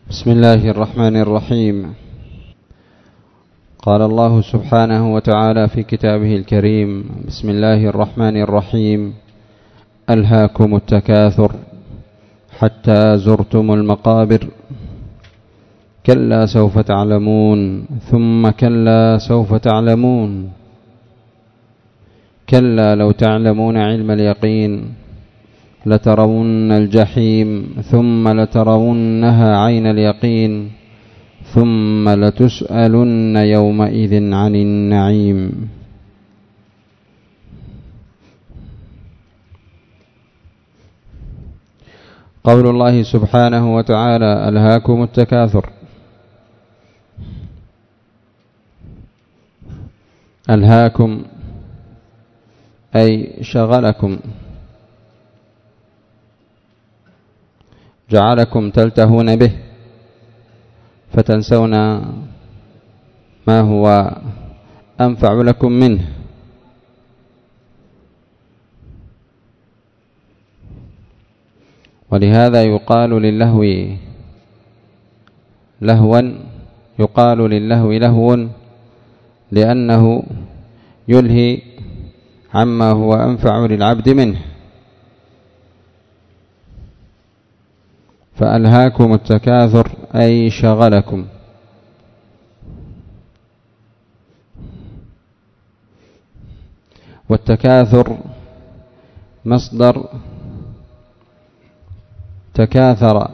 بسم الله الرحمن الرحيم. قال الله سبحانه وتعالى في كتابه الكريم: بسم الله الرحمن الرحيم. ألهاكم التكاثر حتى زرتم المقابر كلا سوف تعلمون ثم كلا سوف تعلمون كلا لو تعلمون علم اليقين لترون الجحيم ثم لترونها عين اليقين ثم لتسألن يومئذ عن النعيم. قول الله سبحانه وتعالى: ألهاكم التكاثر. ألهاكم أي شغلكم، جعلكم تلتهون به فتنسون ما هو أنفع لكم منه. ولهذا يقال للهو لهوا، يقال للهو لهو لأنه يلهي عما هو أنفع للعبد منه. فألهاكم التكاثر أي شغلكم. والتكاثر مصدر تكاثر،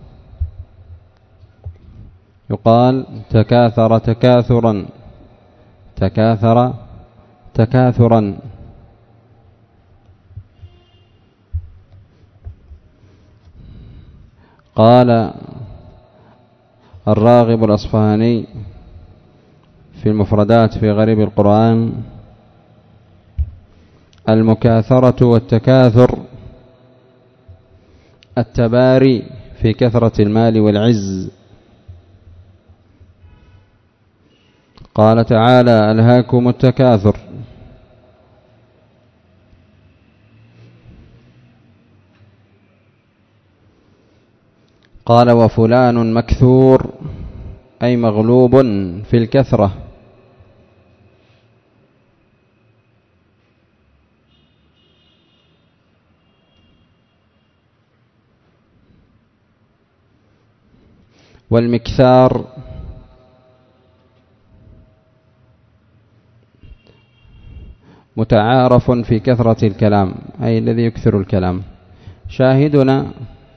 يقال تكاثر تكاثرا، تكاثر تكاثرا. قال الراغب الأصفهاني في المفردات في غريب القرآن: المكاثرة والتكاثر التباري في كثرة المال والعز. قال تعالى: ألهاكم التكاثر. قال: وفلان مكثور أي مغلوب في الكثرة. والمكثار متعارف في كثرة الكلام أي الذي يكثر الكلام. شاهدنا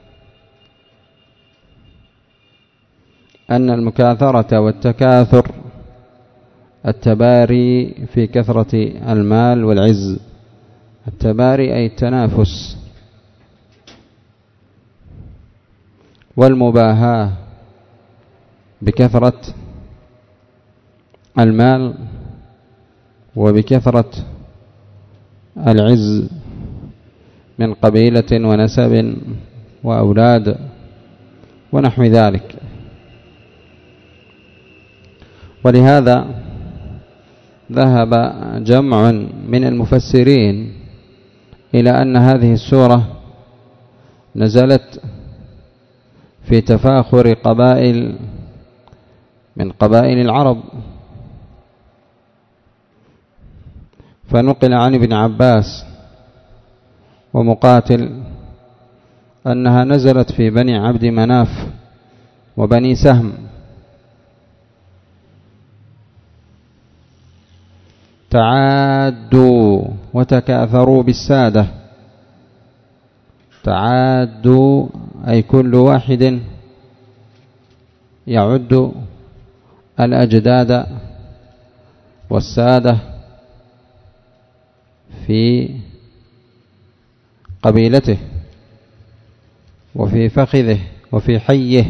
أن المكاثرة والتكاثر التباري في كثرة المال والعز. التباري أي التنافس، والمباهاة بكثرة المال وبكثرة العز من قبيلة ونسب وأولاد ونحو ذلك. ولهذا ذهب جمع من المفسرين إلى أن هذه السورة نزلت في تفاخر قبائل من قبائل العرب. فنقل عن ابن عباس ومقاتل أنها نزلت في بني عبد مناف وبني سهم. تعادوا وتكاثروا بالسادة. تعادوا أي كل واحد يعد الأجداد والسادة في قبيلته وفي فخذه وفي حيه.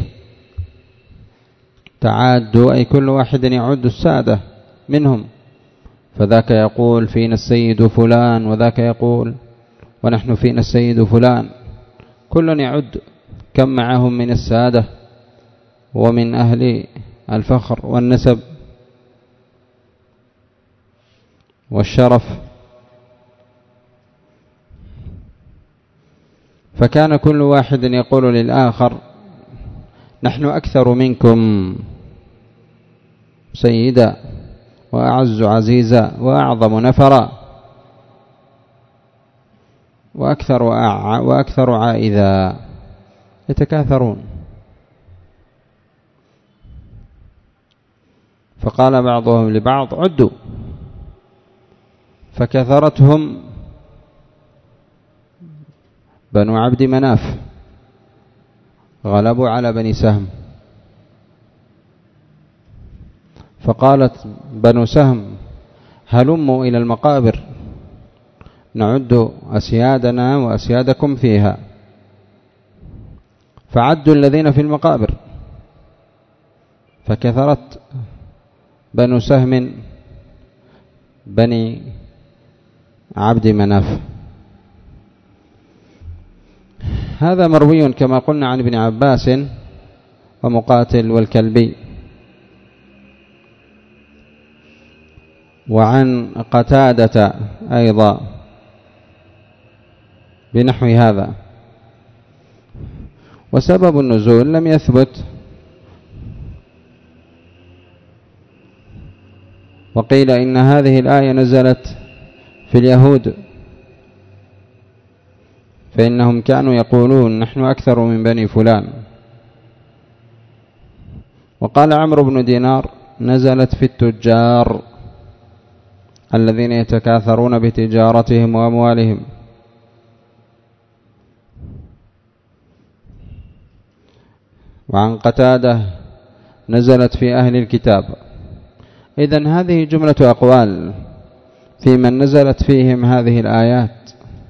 تعادوا أي كل واحد يعد السادة منهم، فذاك يقول فينا السيد فلان، وذاك يقول ونحن فينا السيد فلان. كل يعد كم معهم من السادة ومن أهل الفخر والنسب والشرف. فكان كل واحد يقول للآخر: نحن أكثر منكم سيدا وأعز عزيزا وأعظم نفرا وأكثر عائذا، يتكاثرون. فقال بعضهم لبعض عدوا، فكثرتهم بنو عبد مناف، غلبوا على بني سهم. فقالت بنو سهم هلموا إلى المقابر نعد أسيادنا وأسيادكم فيها. فعدوا الذين في المقابر، فكثرت بنو سهم بني عبد مناف. هذا مروي كما قلنا عن ابن عباس ومقاتل والكلبي، وعن قتادة أيضا بنحو هذا. وسبب النزول لم يثبت، وقيل إن هذه الآية نزلت في اليهود، فإنهم كانوا يقولون نحن أكثر من بني فلان. وقال عمرو بن دينار نزلت في التجار الذين يتكاثرون بتجارتهم وأموالهم. وعن قتادة نزلت في أهل الكتاب. إذن هذه جملة أقوال في من نزلت فيهم هذه الآيات.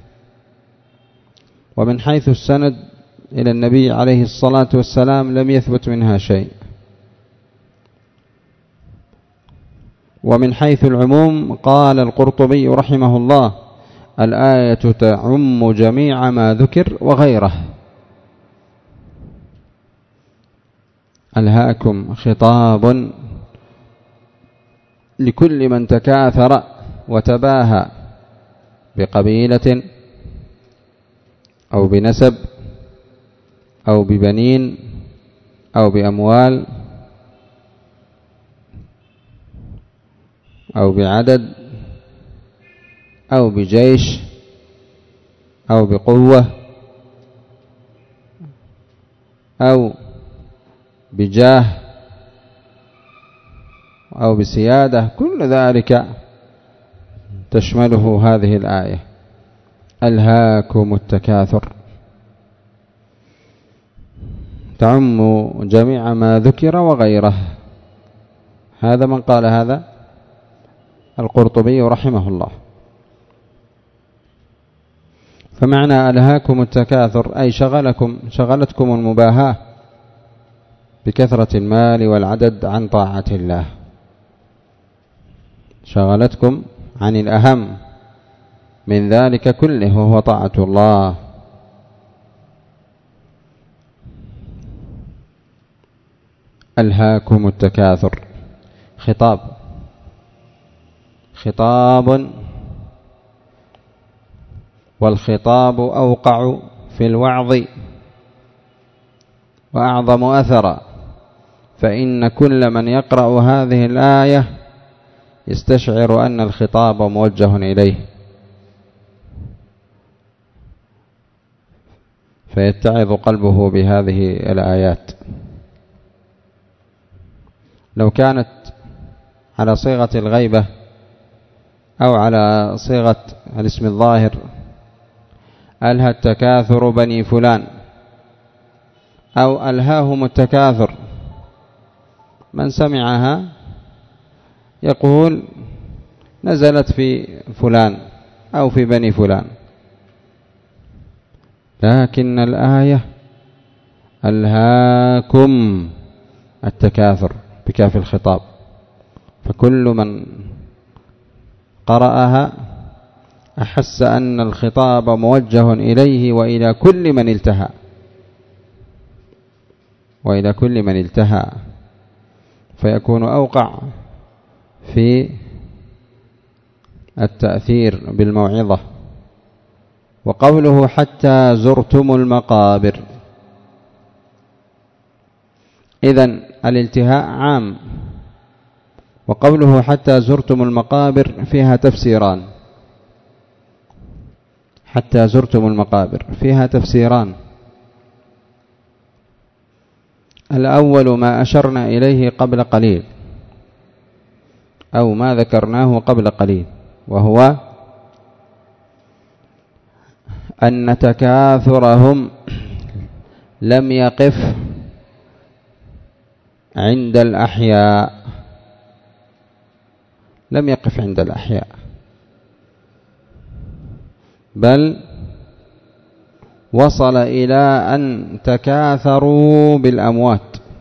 ومن حيث السند إلى النبي عليه الصلاة والسلام لم يثبت منها شيء. ومن حيث العموم قال القرطبي رحمه الله الآية تعم جميع ما ذكر وغيره. ألهاكم خطاب لكل من تكاثر وتباهى بقبيلة أو بنسب أو ببنين أو بأموال أو بعدد أو بجيش أو بقوة أو بجاه أو بسيادة، كل ذلك تشمله هذه الآية. ألهاكم التكاثر تعم جميع ما ذكر وغيره. هذا من قال هذا القرطبي رحمه الله. فمعنى ألهاكم التكاثر أي شغلتكم المباهاة بكثرة المال والعدد عن طاعة الله، شغلتكم عن الأهم من ذلك كله وهو طاعة الله. ألهاكم التكاثر خطاب، والخطاب أوقع في الوعظ وأعظم أثرا، فإن كل من يقرأ هذه الآية يستشعر أن الخطاب موجه إليه، فيتعظ قلبه بهذه الآيات. لو كانت على صيغة الغيبة أو على صيغة الاسم الظاهر ألهى التكاثر بني فلان أو ألهاهم التكاثر، من سمعها يقول نزلت في فلان أو في بني فلان. لكن الآية ألهاكم التكاثر بكاف الخطاب، فكل من قرأها أحس أن الخطاب موجه إليه وإلى كل من التهى فيكون أوقع في التأثير بالموعظة. وقوله حتى زرتم المقابر، إذن الالتهاء عام. وقوله حتى زرتم المقابر فيها تفسيران، حتى زرتم المقابر فيها تفسيران. الأول ما أشرنا إليه قبل قليل أو ما ذكرناه قبل قليل، وهو أن تكاثرهم لم يقف عند الأحياء، لم يقف عند الأحياء، بل وصل إلى أن تكاثروا بالأموات.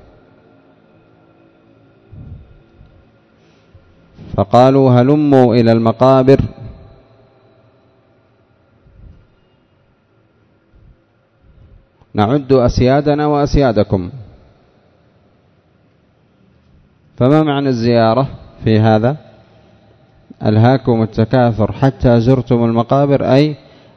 فقالوا هلموا إلى المقابر نعد أسيادنا وأسيادكم. فما معنى الزيارة في هذا؟ ألهاكم التكاثر حتى زرتم المقابر، أي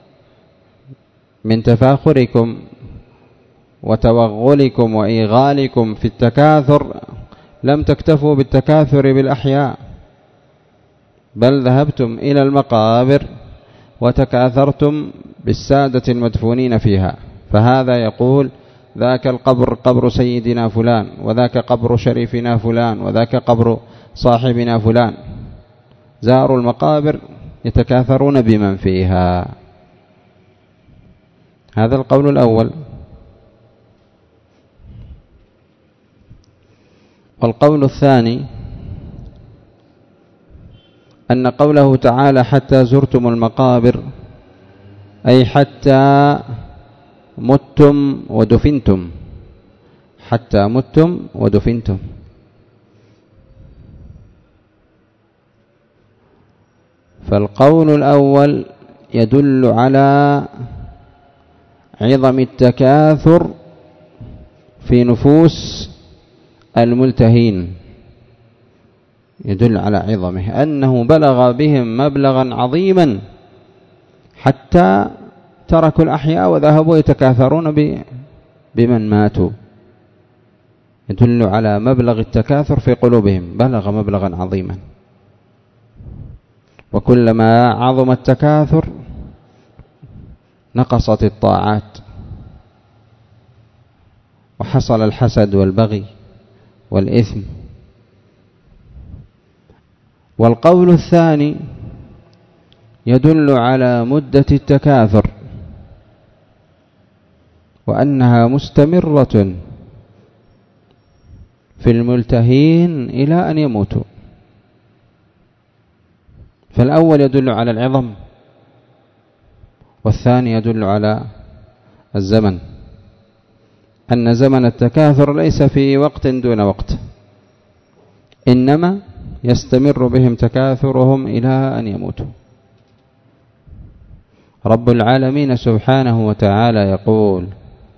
من تفاخركم وتوغلكم وإيغالكم في التكاثر لم تكتفوا بالتكاثر بالأحياء، بل ذهبتم إلى المقابر وتكاثرتم بالسادة المدفونين فيها. فهذا يقول ذاك القبر قبر سيدنا فلان، وذاك قبر شريفنا فلان، وذاك قبر صاحبنا فلان. زاروا المقابر يتكاثرون بمن فيها. هذا القول الأول. والقول الثاني أن قوله تعالى حتى زرتم المقابر أي حتى متم ودفنتم، حتى متم ودفنتم. فالقول الأول يدل على عظم التكاثر في نفوس الملتهين، يدل على عظمه، أنه بلغ بهم مبلغا عظيما حتى تركوا الأحياء وذهبوا يتكاثرون بمن ماتوا. يدل على مبلغ التكاثر في قلوبهم، بلغ مبلغا عظيما. وكلما عظم التكاثر نقصت الطاعات وحصل الحسد والبغي والإثم. والقول الثاني يدل على مدة التكاثر وأنها مستمرة في الملتهين إلى أن يموتوا. فالأول يدل على العظم، والثاني يدل على الزمن، أن زمن التكاثر ليس في وقت دون وقت، إنما يستمر بهم تكاثرهم إلى أن يموتوا. رب العالمين سبحانه وتعالى يقول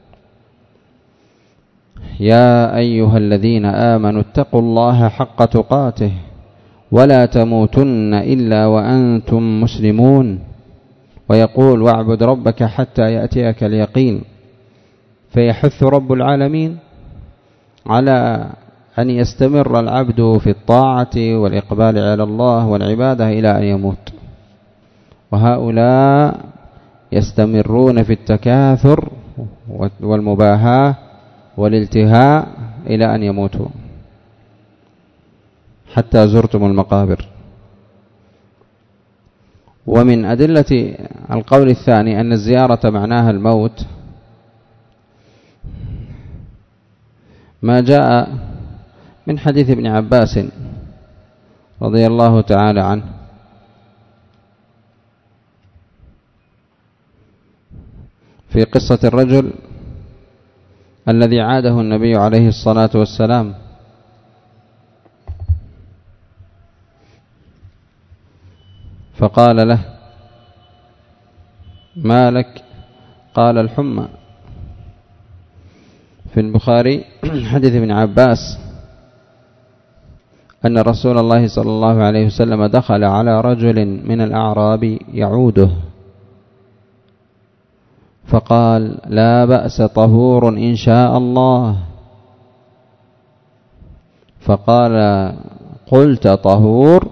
يا أيها الذين آمنوا اتقوا الله حق تقاته ولا تموتن إلا وأنتم مسلمون. ويقول واعبد ربك حتى يأتيك اليقين. فيحث رب العالمين على أن يستمر العبد في الطاعة والإقبال على الله والعبادة إلى أن يموت. وهؤلاء يستمرون في التكاثر والمباهاة والالتهاء إلى أن يموتوا. حتى زرتم المقابر. ومن أدلة القول الثاني أن الزيارة معناها الموت ما جاء من حديث ابن عباس رضي الله تعالى عنه في قصة الرجل الذي عاده النبي عليه الصلاة والسلام فقال له ما لك؟ قال الحمى. في البخاري حديث ابن عباس أن رسول الله صلى الله عليه وسلم دخل على رجل من الأعراب يعوده فقال لا بأس طهور إن شاء الله. فقال قلت طهور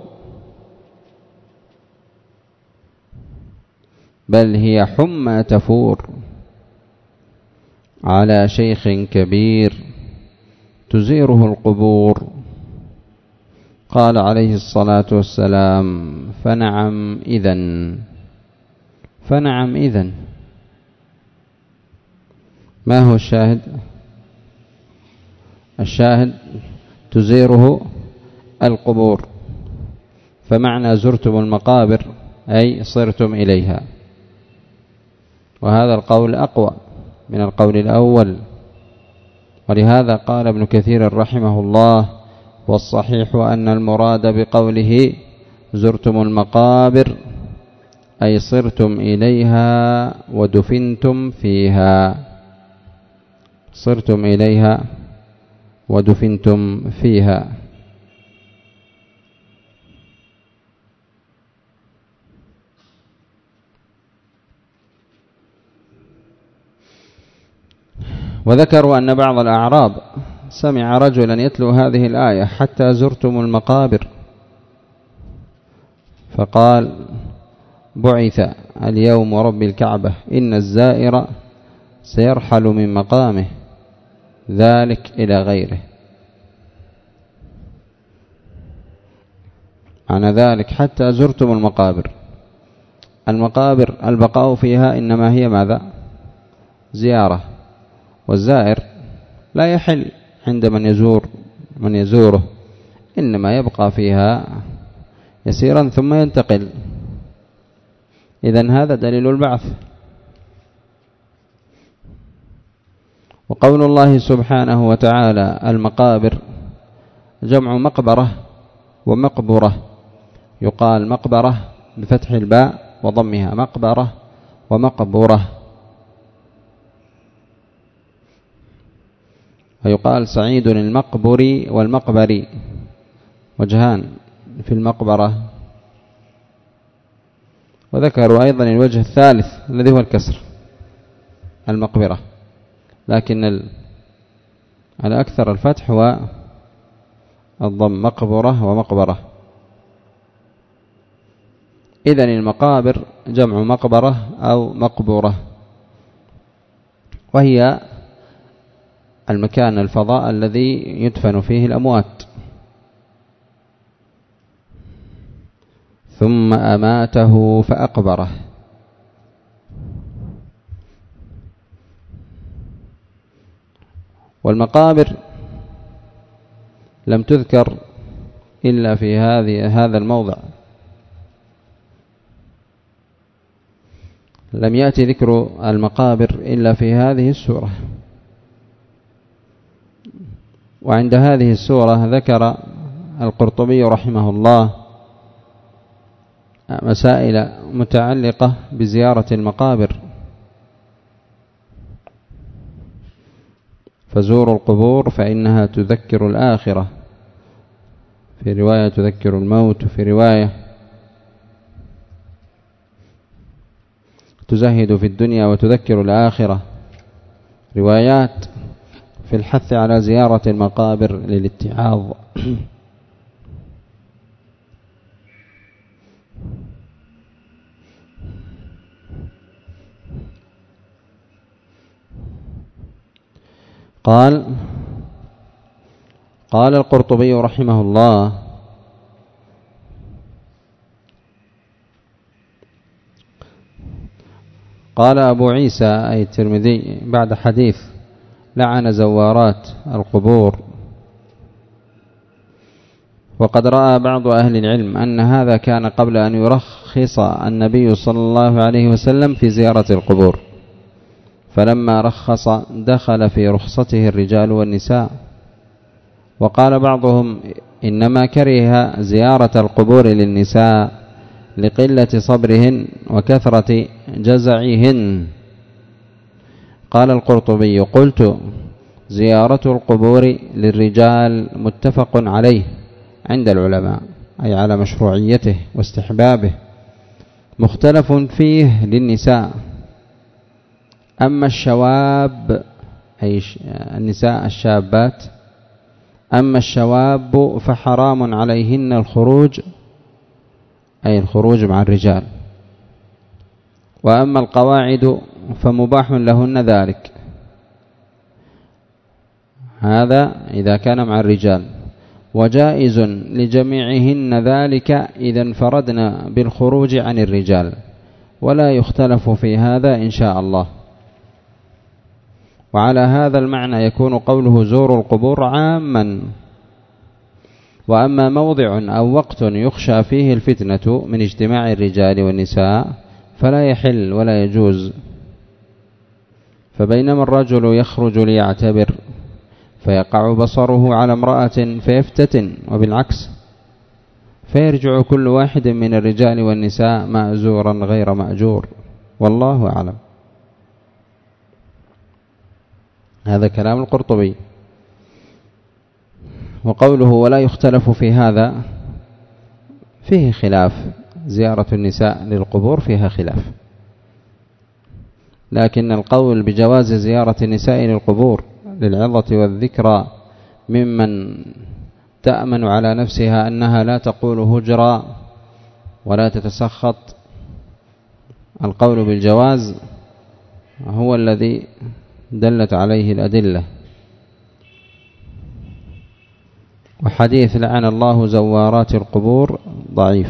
بل هي حمى تفور على شيخ كبير تزيره القبور. قال عليه الصلاة والسلام فنعم إذن. فنعم إذن. ما هو الشاهد؟ الشاهد تزيره القبور، فمعنى زرتم المقابر أي صرتم إليها، وهذا القول أقوى من القول الأول. ولهذا قال ابن كثير رحمه الله والصحيح أن المراد بقوله زرتم المقابر أي صرتم إليها ودفنتم فيها. صرتم إليها ودفنتم فيها. وذكروا أن بعض الأعراب سمع رجلا يتلو هذه الآية حتى زرتم المقابر، فقال بعث اليوم رب الكعبة إن الزائر سيرحل من مقامه ذلك إلى غيره. معنى ذلك حتى زرتم المقابر. المقابر البقاء فيها إنما هي ماذا؟ زيارة، والزائر لا يحل عند من يزوره، إنما يبقى فيها يسيرا ثم ينتقل. إذن هذا دليل البعث. وقول الله سبحانه وتعالى المقابر جمع مقبرة ومقبرة، يقال مقبرة بفتح الباء وضمها، مقبرة ومقبرة، ويقال سعيد المقبري والمقبري، وجهان في المقبرة. وذكروا أيضا الوجه الثالث الذي هو الكسر، المقبرة، لكن الأكثر الفتح والضم، مقبرة ومقبرة. إذن المقابر جمع مقبرة أو مقبرة، وهي المكان الفضاء الذي يدفن فيه الأموات. ثم أماته فأقبره. والمقابر لم تذكر إلا في هذا الموضع، لم يأتي ذكر المقابر إلا في هذه السورة. وعند هذه السورة ذكر القرطبي رحمه الله مسائل متعلقة بزيارة المقابر، فزوروا القبور فإنها تذكر الآخرة، في رواية تذكر الموت، وفي رواية تزهد في الدنيا وتذكر الآخرة، روايات في الحث على زيارة المقابر للاتعاظ. قال القرطبي رحمه الله قال أبو عيسى أي الترمذي بعد حديث لعن زوارات القبور، وقد رأى بعض أهل العلم أن هذا كان قبل أن يرخص النبي صلى الله عليه وسلم في زيارة القبور، فلما رخص دخل في رخصته الرجال والنساء. وقال بعضهم إنما كره زيارة القبور للنساء لقلة صبرهن وكثرة جزعهن. قال القرطبي قلت زيارة القبور للرجال متفق عليه عند العلماء، أي على مشروعيته واستحبابه، مختلف فيه للنساء. أما الشواب أي النساء الشابات أما الشواب فحرام عليهن الخروج، أي الخروج مع الرجال. وأما القواعد فمباح لهن ذلك، هذا إذا كان مع الرجال، وجائز لجميعهن ذلك إذا انفردنا بالخروج عن الرجال، ولا يختلف في هذا إن شاء الله. وعلى هذا المعنى يكون قوله زوروا القبور عاما. وأما موضع أو وقت يخشى فيه الفتنة من اجتماع الرجال والنساء فلا يحل ولا يجوز. فبينما الرجل يخرج ليعتبر فيقع بصره على امرأة فيفتتن، وبالعكس فيرجع كل واحد من الرجال والنساء مأزورا غير مأجور، والله أعلم. هذا كلام القرطبي. وقوله ولا يختلف في هذا فيه خلاف، زيارة النساء للقبور فيها خلاف، لكن القول بجواز زيارة النساء للقبور للعظة والذكرى ممن تأمن على نفسها أنها لا تقول هجرا ولا تتسخط، القول بالجواز هو الذي دلت عليه الأدلة. وحديث لعن الله زوارات القبور ضعيف.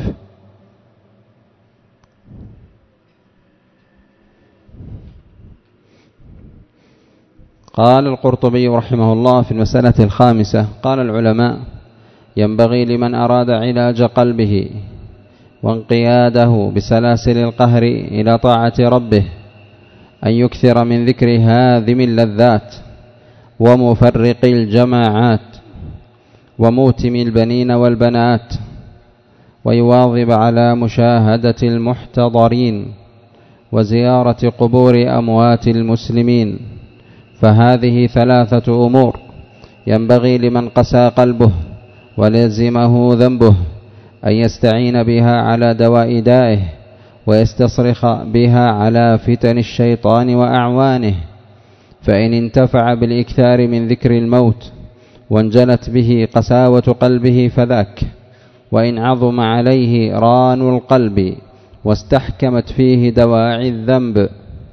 قال القرطبي رحمه الله في المسألة الخامسة: قال العلماء: ينبغي لمن أراد علاج قلبه وانقياده بسلاسل القهر إلى طاعة ربه أن يكثر من ذكر هاذم اللذات ومفرق الجماعات وموتم البنين والبنات، ويواظب على مشاهدة المحتضرين وزيارة قبور أموات المسلمين. فهذه ثلاثة أمور ينبغي لمن قسى قلبه ولزمه ذنبه أن يستعين بها على دواء دائه، ويستصرخ بها على فتن الشيطان وأعوانه. فإن انتفع بالإكثار من ذكر الموت وانجلت به قساوة قلبه فذاك، وإن عظم عليه ران القلب واستحكمت فيه دواعي الذنب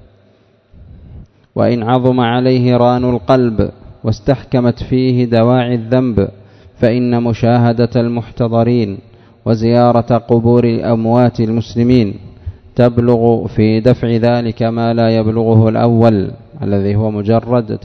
فإن مشاهدة المحتضرين وزيارة قبور أموات المسلمين تبلغ في دفع ذلك ما لا يبلغه الأول الذي هو مجرد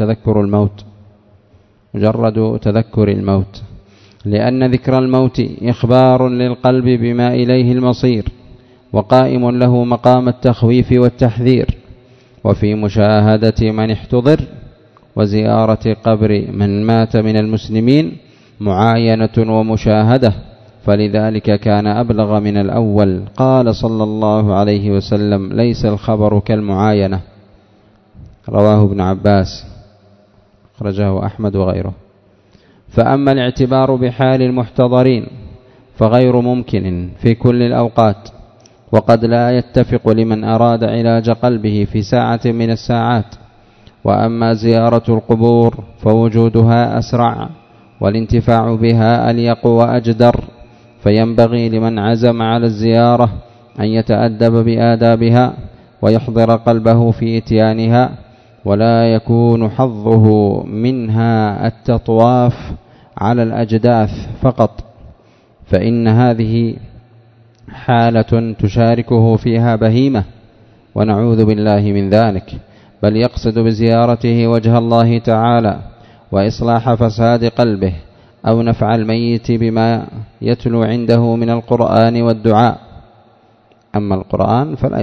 تذكر الموت، لأن ذكر الموت إخبار للقلب بما إليه المصير، وقائم له مقام التخويف والتحذير. وفي مشاهدة من احتضر وزيارة قبر من مات من المسلمين معاينة ومشاهدة، فلذلك كان أبلغ من الأول. قال صلى الله عليه وسلم: ليس الخبر كالمعاينة. رواه ابن عباس، أخرجه أحمد وغيره. فأما الاعتبار بحال المحتضرين فغير ممكن في كل الأوقات، وقد لا يتفق لمن أراد علاج قلبه في ساعة من الساعات. وأما زيارة القبور فوجودها أسرع والانتفاع بها أليق وأجدر، فينبغي لمن عزم على الزيارة أن يتأدب بآدابها ويحضر قلبه في إتيانها، ولا يكون حظه منها التطواف على الأجداث فقط، فإن هذه حالة تشاركه فيها بهيمة، ونعوذ بالله من ذلك، بل يقصد بزيارته وجه الله تعالى وإصلاح فساد قلبه أو نفع الميت بما يتلو عنده من القرآن والدعاء. أما القرآن فلا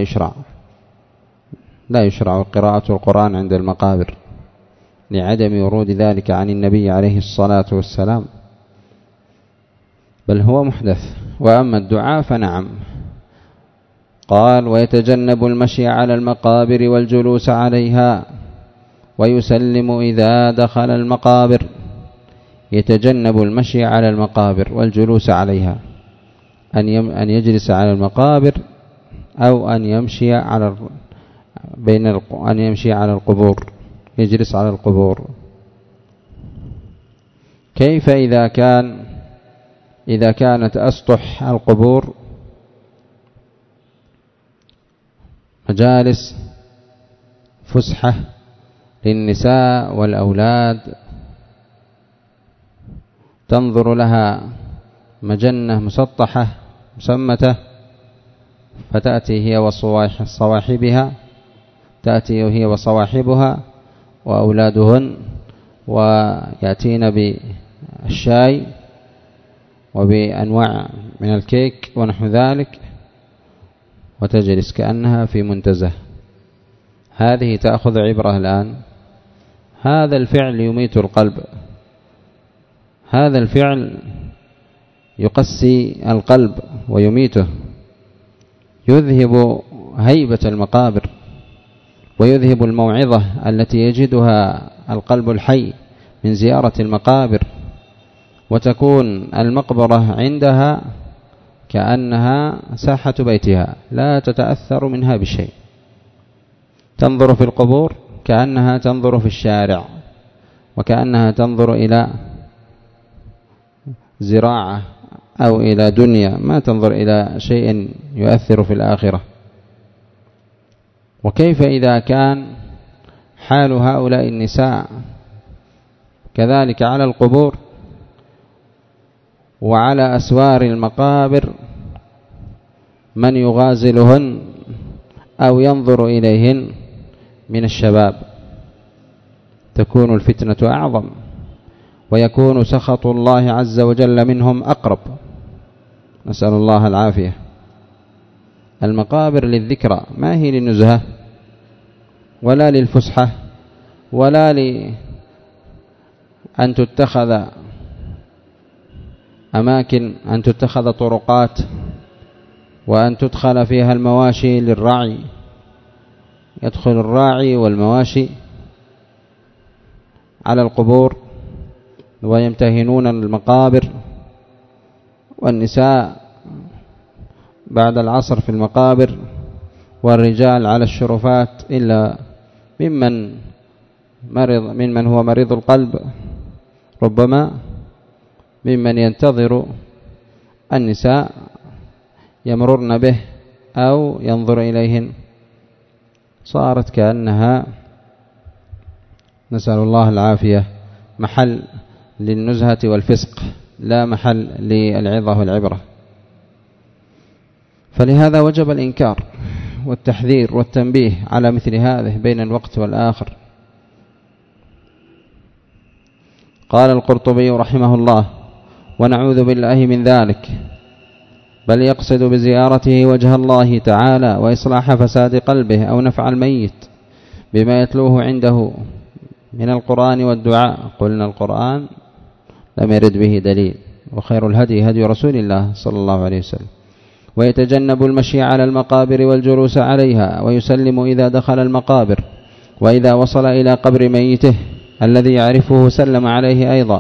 يشرع قراءة القرآن عند المقابر لعدم ورود ذلك عن النبي عليه الصلاة والسلام، بل هو محدث. وأما الدعاء فنعم. قال: ويتجنب المشي على المقابر والجلوس عليها ويسلم إذا دخل المقابر. يتجنب المشي على المقابر والجلوس عليها، أن يجلس على المقابر أو أن يمشي على القبور، يجلس على القبور. كيف إذا كانت أسطح القبور مجالس فسحة للنساء والأولاد، تنظر لها مجنة مسطحة مسمتة، فتأتي هي وصواحبها، تأتي هي وصواحبها وأولادهن، ويأتين بالشاي وبأنواع من الكيك ونحو ذلك، وتجلس كأنها في منتزه. هذه تأخذ عبرة الآن؟ هذا الفعل يميت القلب، هذا الفعل يقسي القلب ويميته، يذهب هيبة المقابر ويذهب الموعظة التي يجدها القلب الحي من زيارة المقابر، وتكون المقبرة عندها كأنها ساحة بيتها، لا تتأثر منها بشيء، تنظر في القبور كأنها تنظر في الشارع، وكأنها تنظر إلى زراعة أو إلى دنيا، ما تنظر إلى شيء يؤثر في الآخرة. وكيف إذا كان حال هؤلاء النساء كذلك على القبور وعلى أسوار المقابر من يغازلهن أو ينظر إليهن من الشباب؟ تكون الفتنة أعظم، ويكون سخط الله عز وجل منهم أقرب، نسأل الله العافية. المقابر للذكرى، ما هي للنزهة ولا للفسحة ولا لأن تتخذ أماكن، أن تتخذ طرقات وأن تدخل فيها المواشي للراعي، يدخل الراعي والمواشي على القبور ويمتهنون المقابر، والنساء بعد العصر في المقابر، والرجال على الشرفات، إلا ممن هو مريض القلب، ربما ممن ينتظر النساء يمررن به أو ينظر إليهن، صارت كأنها نسأل الله العافية محل للنزهة والفسق، لا محل للعظة والعبرة. فلهذا وجب الإنكار والتحذير والتنبيه على مثل هذه بين الوقت والآخر. قال القرطبي رحمه الله: ونعوذ بالله من ذلك، بل يقصد بزيارته وجه الله تعالى وإصلاح فساد قلبه أو نفع الميت بما يتلوه عنده من القرآن والدعاء. قلنا القرآن لم يرد به دليل، وخير الهدي هدي رسول الله صلى الله عليه وسلم. ويتجنب المشي على المقابر والجلوس عليها، ويسلم إذا دخل المقابر، وإذا وصل إلى قبر ميته الذي يعرفه سلم عليه أيضا.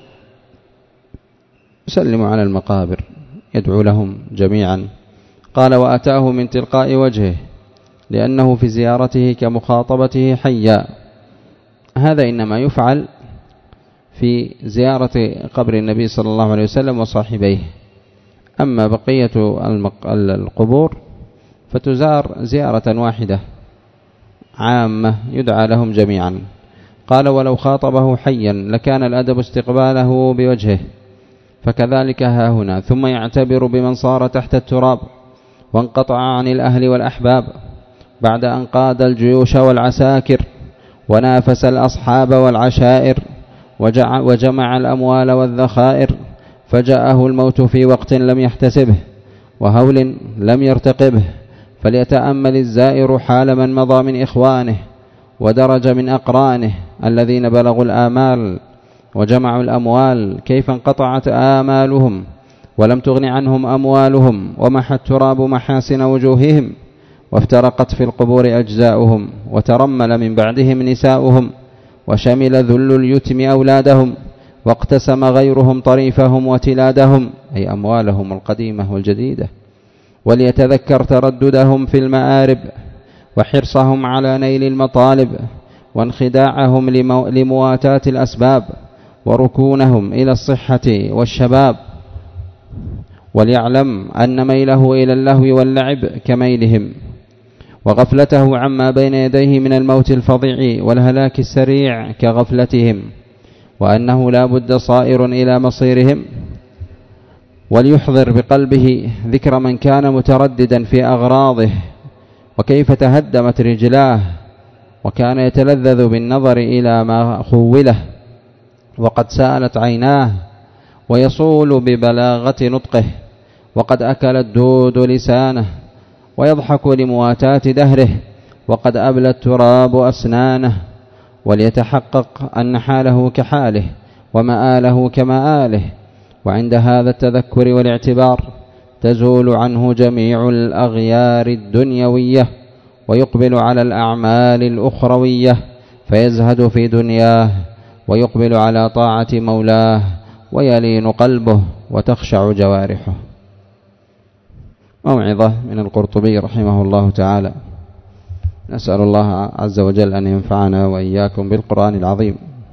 يسلم على المقابر، يدعو لهم جميعا. قال: وأتاه من تلقاء وجهه، لأنه في زيارته كمخاطبته حيا. هذا إنما يفعل في زيارة قبر النبي صلى الله عليه وسلم وصاحبيه، أما بقية القبور فتزار زيارة واحدة عامة يدعى لهم جميعا. قال: ولو خاطبه حيا لكان الأدب استقباله بوجهه، فكذلك ها هنا. ثم يعتبر بمن صار تحت التراب وانقطع عن الأهل والأحباب بعد أن قاد الجيوش والعساكر ونافس الأصحاب والعشائر وجمع الأموال والذخائر، فجاءه الموت في وقت لم يحتسبه وهول لم يرتقبه. فليتأمل الزائر حال من مضى من إخوانه ودرج من أقرانه الذين بلغوا الآمال وجمعوا الأموال، كيف انقطعت آمالهم ولم تغن عنهم أموالهم، ومحى التراب محاسن وجوههم، وافترقت في القبور أجزاؤهم، وترمل من بعدهم نساؤهم، وشمل ذل اليتم أولادهم، واقتسم غيرهم طريفهم وتلادهم، أي أموالهم القديمة والجديدة. وليتذكر ترددهم في المآرب، وحرصهم على نيل المطالب، وانخداعهم لمواتات الأسباب، وركونهم إلى الصحة والشباب، وليعلم أن ميله إلى اللهو واللعب كميلهم، وغفلته عما بين يديه من الموت الفظيع والهلاك السريع كغفلتهم، وأنه لا بد صائر إلى مصيرهم. وليحضر بقلبه ذكر من كان مترددا في أغراضه، وكيف تهدمت رجلاه، وكان يتلذذ بالنظر إلى ما خوله، وقد سالت عيناه، ويصول ببلاغة نطقه، وقد أكل الدود لسانه، ويضحك لمواتاة دهره، وقد أبلى التراب أسنانه. وليتحقق أن حاله كحاله ومآله كمآله، وعند هذا التذكر والاعتبار تزول عنه جميع الأغيار الدنيوية، ويقبل على الأعمال الأخروية، فيزهد في دنياه ويقبل على طاعة مولاه، ويلين قلبه وتخشع جوارحه. موعظة من القرطبي رحمه الله تعالى. نسأل الله عز وجل أن ينفعنا وإياكم بالقرآن العظيم.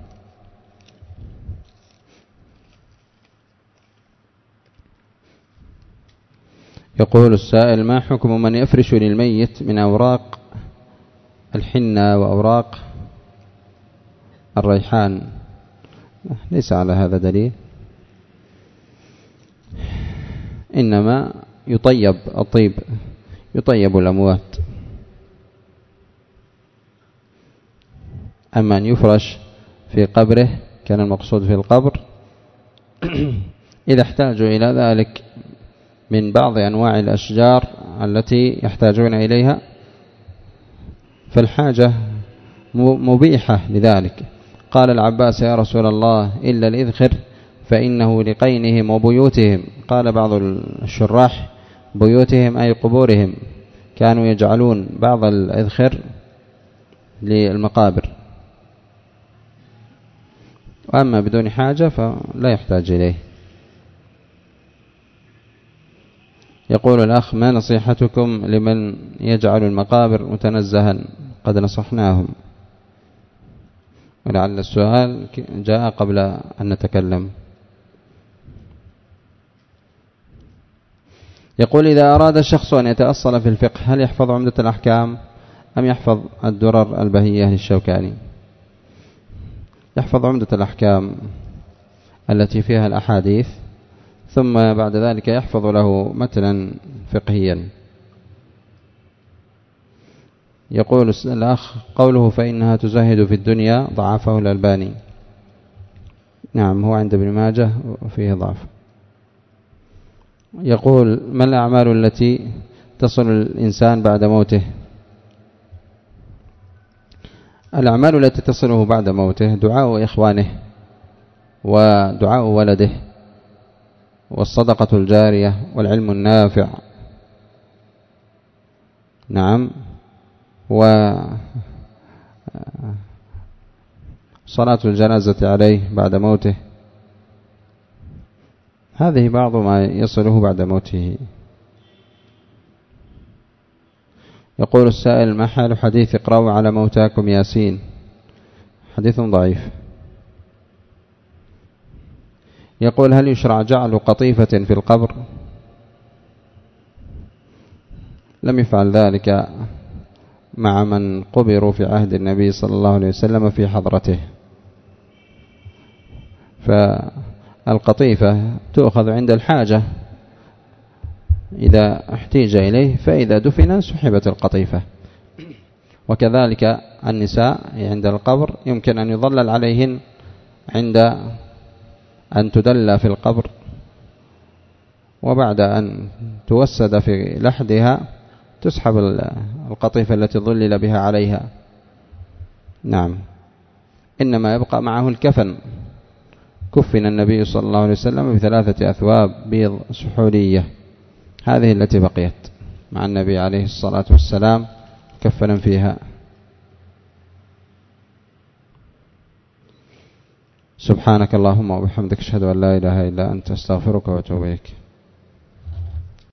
يقول السائل: ما حكم من يفرش للميت من أوراق الحنة وأوراق الريحان؟ ليس على هذا دليل، إنما يطيب الطيب، يطيب الأموات. أما أن يفرش في قبره كان المقصود في القبر إذا احتاجوا إلى ذلك من بعض أنواع الأشجار التي يحتاجون إليها فالحاجة مبيحة لذلك. قال العباس: يا رسول الله إلا الإذخر فإنه لقينهم وبيوتهم. قال بعض الشراح: بيوتهم أي قبورهم، كانوا يجعلون بعض الإذخر للمقابر، وأما بدون حاجة فلا يحتاج إليه. يقول الأخ: ما نصيحتكم لمن يجعل المقابر متنزها؟ قد نصحناهم، ولعل السؤال جاء قبل أن نتكلم. يقول: إذا أراد الشخص أن يتأصل في الفقه هل يحفظ عمدة الأحكام أم يحفظ الدرر البهية للشوكاني؟ يحفظ عمدة الأحكام التي فيها الأحاديث، ثم بعد ذلك يحفظ له متنا فقهيا. يقول الأخ: قوله فإنها تزهد في الدنيا ضعفه الألباني. نعم، هو عند ابن ماجه فيه ضعف. يقول: ما الأعمال التي تصل الإنسان بعد موته؟ الأعمال التي تصله بعد موته دعاء إخوانه، ودعاء ولده، والصدقة الجارية، والعلم النافع. نعم، وصلاة الجنازة عليه بعد موته. هذه بعض ما يصله بعد موته. يقول السائل: ما حال حديث اقرأوا على موتاكم ياسين؟ حديث ضعيف. يقول: هل يشرع جعل قطيفة في القبر؟ لم يفعل ذلك مع من قبروا في عهد النبي صلى الله عليه وسلم في حضرته. فالقطيفة تؤخذ عند الحاجة إذا احتيج إليه، فإذا دفن سحبت القطيفة. وكذلك النساء عند القبر يمكن أن يظلل عليهن عند أن تدلى في القبر، وبعد أن توسد في لحدها تسحب القطيفة التي ظلل بها عليها. نعم، إنما يبقى معه الكفن. كفن النبي صلى الله عليه وسلم ب3 أثواب بيض سحولية، هذه التي بقيت مع النبي عليه الصلاة والسلام كفنا فيها. سبحانك اللهم وبحمدك، أشهد أن لا إله إلا أنت، أستغفرك وأتوب إليك.